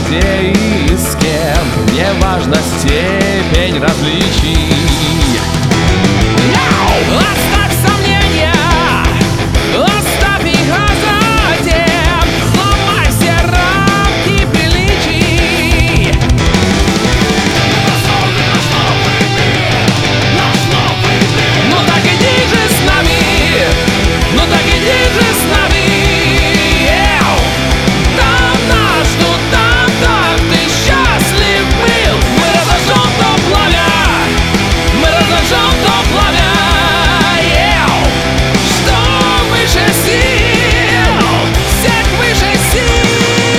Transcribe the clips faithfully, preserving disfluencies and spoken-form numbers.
где и с кем, не важна степень различий. Оставь сомнения, оставь их, а затем сломай все рамки приличий. Ну так иди же с нами, ну так иди же с нами. Там нас ждут, там так ты счастлив был. Мы разожжем то пламя, мы разожжем то пламя, что выше сил, всех выше сил.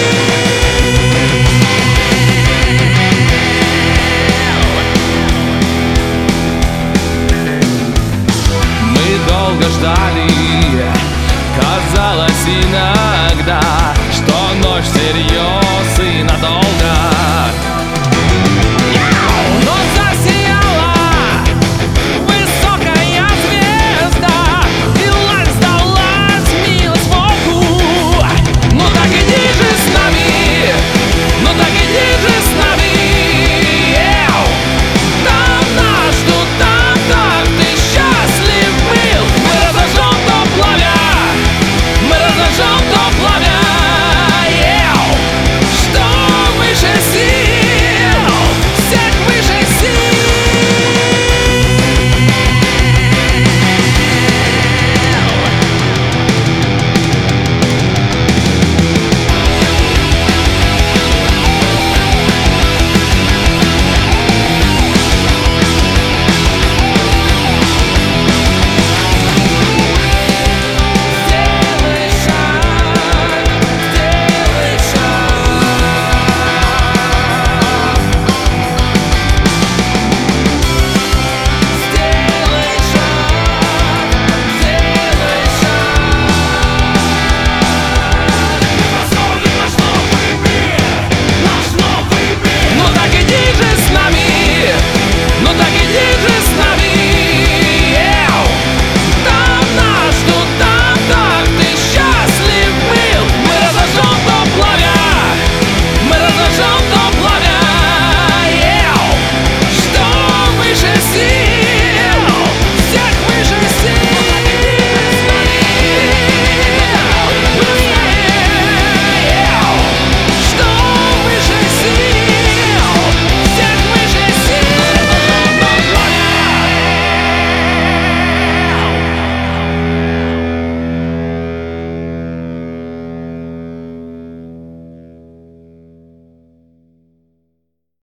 Мы долго ждали, казалось иногда, что ночь всерьез и надолго.